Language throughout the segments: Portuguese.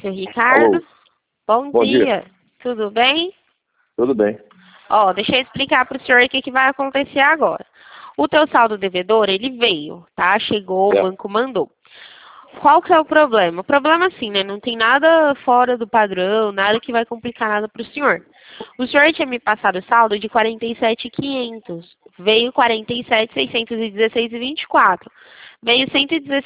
seu Ricardo. Alô. Bom dia. Tudo bem? Tudo bem. Ó, deixa eu explicar para o senhor o que vai acontecer agora. O teu saldo devedor, ele veio, tá? Chegou, o banco mandou. Qual que é o problema? O problema, assim, né? Não tem nada fora do padrão, nada que vai complicar nada para o senhor. O senhor tinha me passado o saldo de 47.500. Veio 47.616,24. Veio R$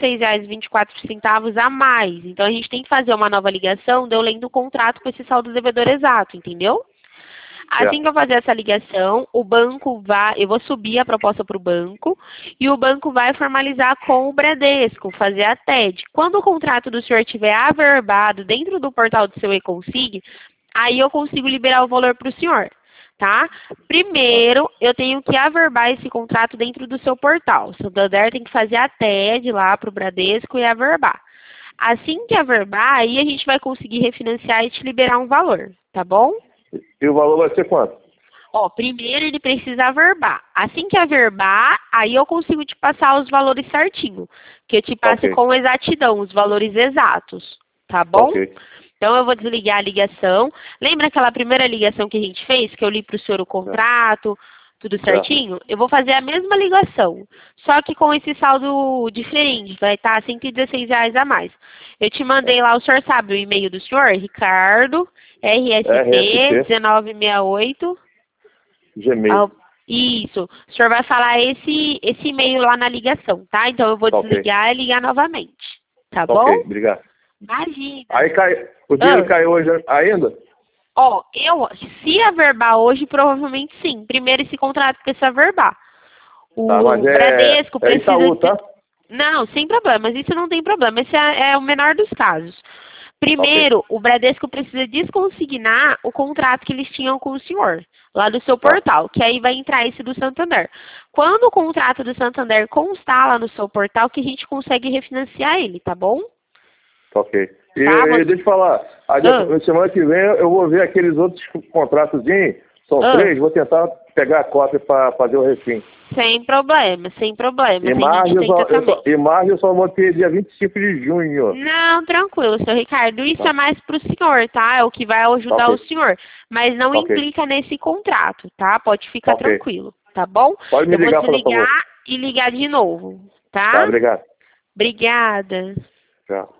116,24 a mais. Então, a gente tem que fazer uma nova ligação, eu lendo o contrato com esse saldo devedor exato, entendeu? Assim que eu fazer essa ligação, o banco vai, eu vou subir a proposta para o banco e o banco vai formalizar com o Bradesco, fazer a TED. Quando o contrato do senhor estiver averbado dentro do portal do seu e-Consig, aí eu consigo liberar o valor para o senhor, tá? Primeiro, eu tenho que averbar esse contrato dentro do seu portal. O Santander tem que fazer a TED lá para o Bradesco e averbar. Assim que averbar, aí a gente vai conseguir refinanciar e te liberar um valor, tá bom? E o valor vai ser quanto? Ó, primeiro ele precisa averbar. Assim que averbar, aí eu consigo te passar os valores certinho. Que eu te passe com exatidão, os valores exatos. Tá bom? Ok. Então eu vou desligar a ligação. Lembra aquela primeira ligação que a gente fez? Que eu li para o senhor o contrato, tudo certinho? Eu vou fazer a mesma ligação. Só que com esse saldo diferente. Vai estar R$ 116 a mais. Eu te mandei lá, o senhor sabe o e-mail do senhor? Ricardo, RST 1968. Gmail. Isso. O senhor vai falar esse e-mail lá na ligação, tá? Então eu vou desligar e ligar novamente. Tá bom? Ok, obrigado. Imagina. Aí o dinheiro caiu hoje ainda? Ó, se averbar hoje, provavelmente sim. Primeiro esse contrato precisa averbar. O Bradesco precisa... Itaú, tá? Não, sem problemas. Isso não tem problema. Esse é o menor dos casos. Primeiro, o Bradesco precisa desconsignar o contrato que eles tinham com o senhor, lá do seu portal, que aí vai entrar esse do Santander. Quando o contrato do Santander constar lá no seu portal, que a gente consegue refinanciar ele, tá bom? Ok. E deixa eu falar, semana que vem eu vou ver aqueles outros contratos, são 3, vou tentar pegar a cópia para fazer o refim. Sem problema, sem problema. E margem eu só vou ter dia 25 de junho. Não, tranquilo, seu Ricardo. Isso é mais pro senhor, tá? É o que vai ajudar o senhor. Mas não implica nesse contrato, tá? Pode ficar tranquilo, tá bom? Pode me ligar, por favor. E ligar de novo, tá? Tá, obrigado. Obrigada. Tchau.